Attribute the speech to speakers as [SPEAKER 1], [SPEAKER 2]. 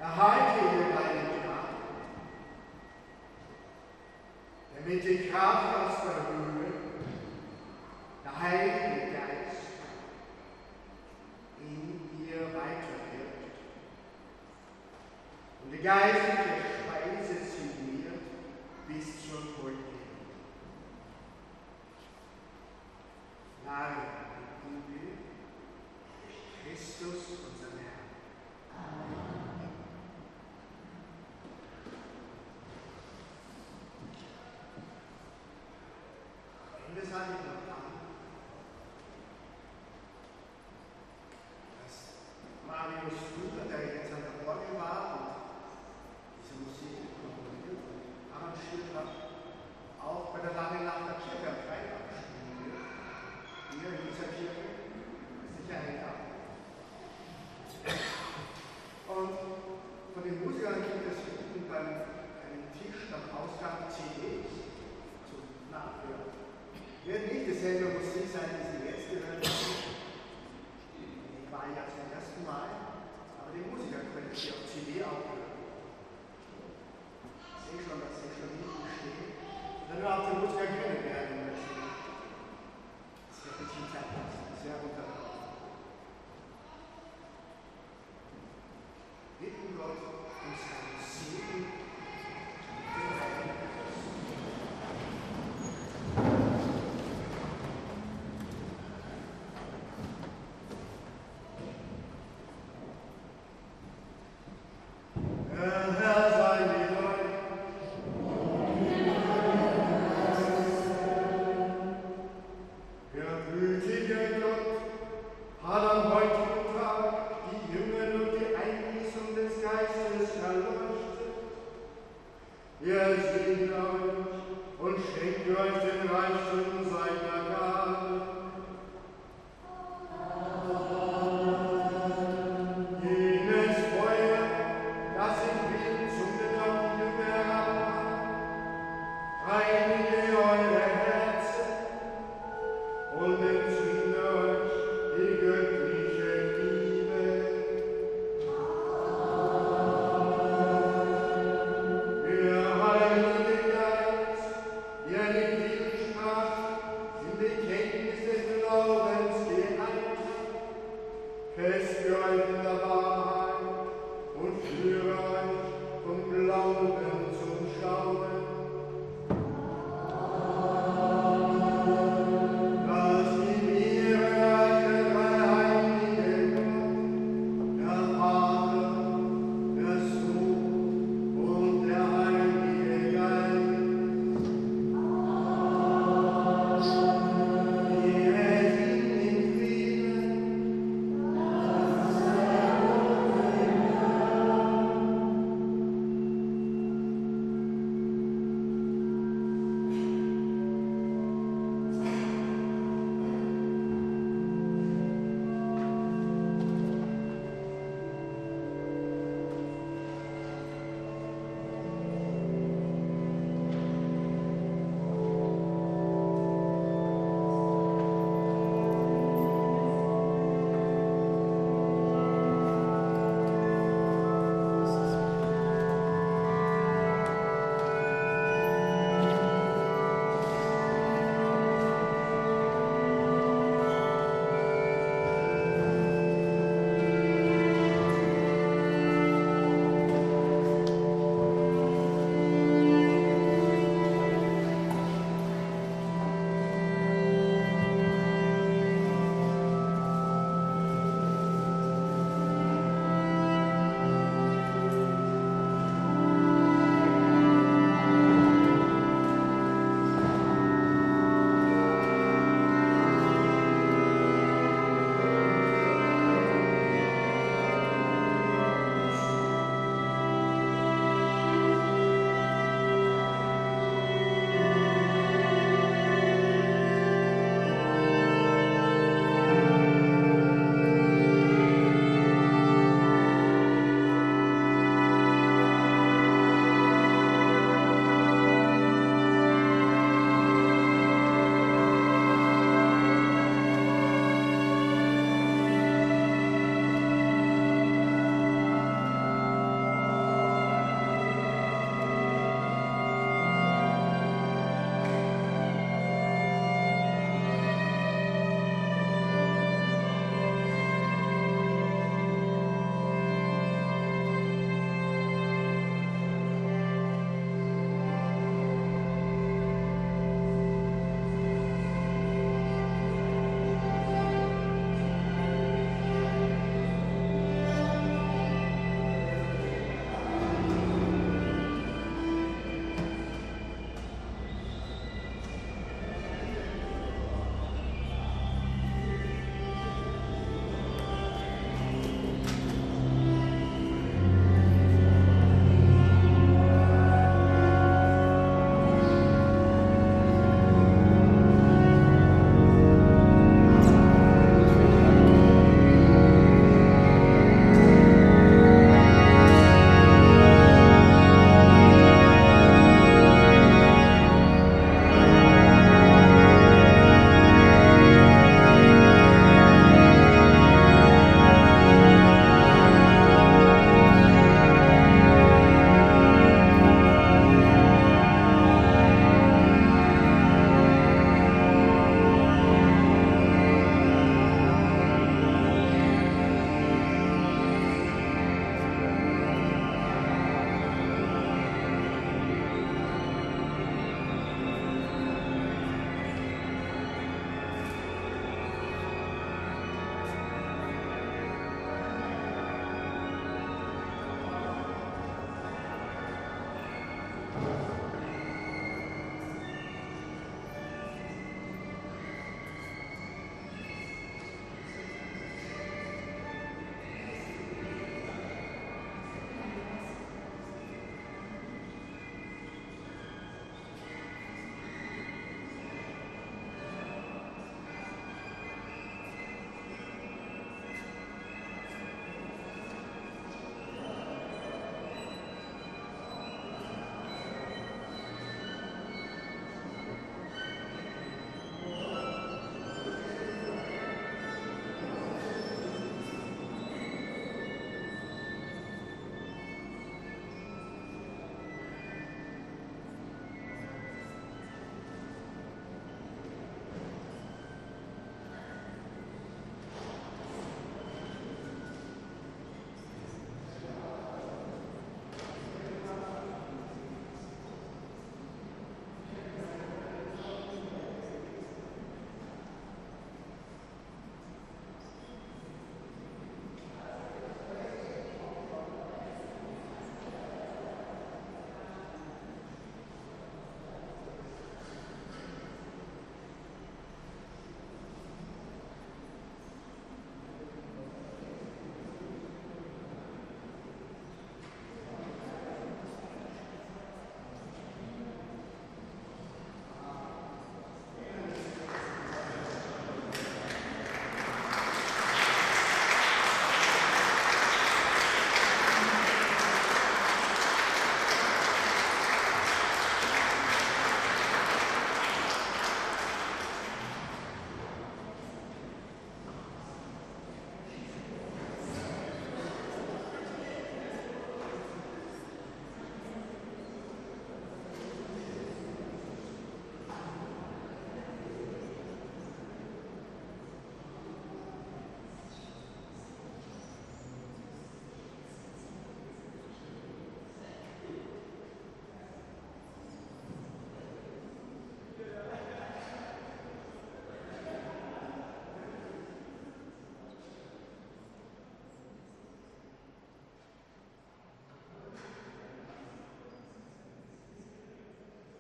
[SPEAKER 1] Erhalte ihr deinen Gnade, damit die Kraft aus der Höhe, der Heilige Geist, in ihr weiterwirkt und die geistliche Speise zelebriert bis zur Vollendung. Gnade bitten wir durch Christus, unseren Herrn. Amen. Das sage ich noch an, dass Marius Flüger, der jetzt an der Orgel war und diese Musik komponiert und arrangiert hat, auch bei der Langen Nacht der Kirche am Freitag spielen wird. Hier in dieser Kirche ist sicher eingeladen. Und von den Musikern gibt es hinten beim einem Tisch am Ausgang CDs zum Nachhören. Wird nicht dieselbe Musik sein, die Sie jetzt gehört haben. Ich war ja zum ersten Mal, aber die Musiker können Sie auf CD auch hören. Ich sehe schon, dass Sie schon hinten stehen. Wenn wir auch die Musiker kennenlernen möchten, das wird ein bisschen Zeit lassen, sehr unterbrochen. Bitten Gott um seinen Segen.
[SPEAKER 2] Fest für euch in der Wahrheit und führe euch vom Glauben